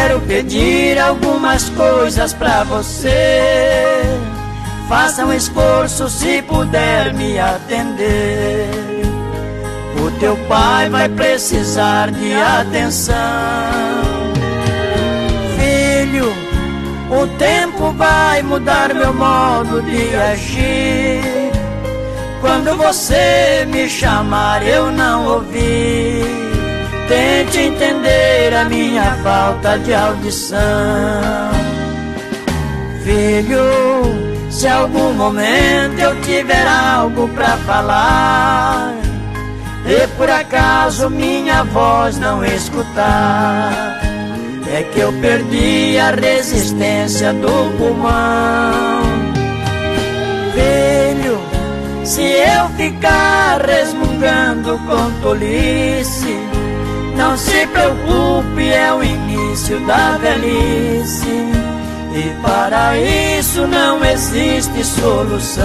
quero pedir algumas coisas pra você. Faça um esforço se puder me atender. O teu pai vai precisar de atenção. Filho, o tempo vai mudar meu modo de agir. Quando você me chamar eu não ouvi. Tente entender a minha falta de audição. Filho, se algum momento eu tiver algo pra falar e por acaso minha voz não escutar, é que eu perdi a resistência do pulmão. Filho, se eu ficar resmungando com tolice, não se preocupe, é o início da velhice. E para isso não existe solução.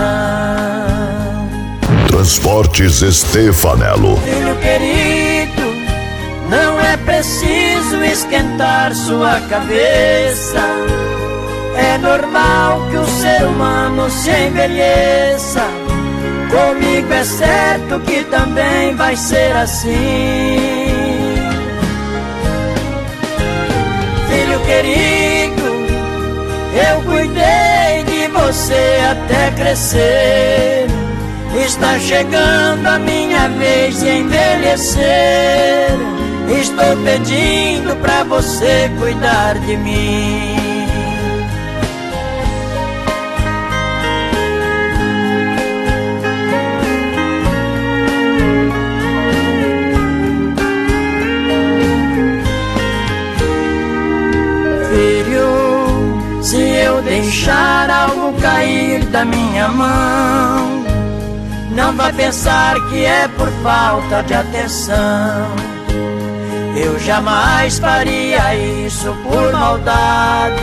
Transportes Stefanello. Filho querido, não é preciso esquentar sua cabeça. É normal que o ser humano se envelheça. Comigo é certo que também vai ser assim. Filho querido, eu cuidei de você até crescer. Está chegando a minha vez de envelhecer. Estou pedindo pra você cuidar de mim. Filho, se eu deixar algo cair da minha mão, não vai pensar que é por falta de atenção. Eu jamais faria isso por maldade.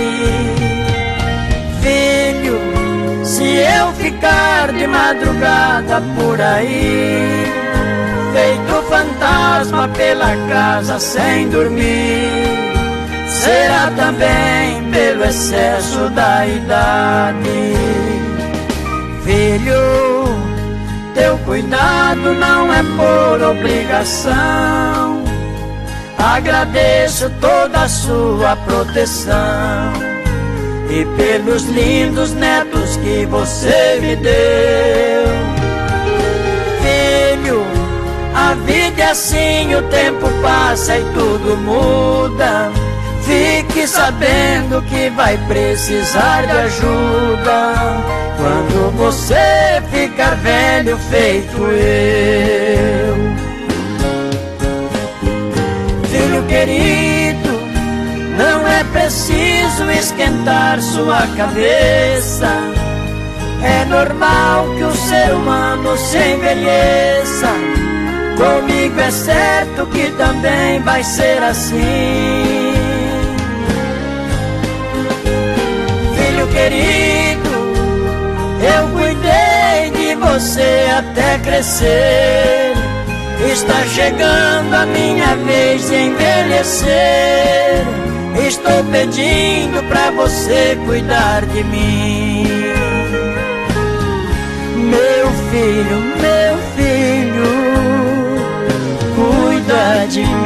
Filho, se eu ficar de madrugada por aí, feito fantasma pela casa sem dormir, será também pelo excesso da idade. Filho, teu cuidado não é por obrigação. Agradeço toda a sua proteção e pelos lindos netos que você me deu. Filho, a vida é assim, o tempo passa e tudo muda. Fique sabendo que vai precisar de ajuda quando você ficar velho feito eu. Filho querido, não é preciso esquentar sua cabeça. É normal que o ser humano se envelheça. Comigo é certo que também vai ser assim. Filho querido, eu cuidei de você até crescer. Está chegando a minha vez de envelhecer. Estou pedindo pra você cuidar de mim. Meu filho, cuida de mim.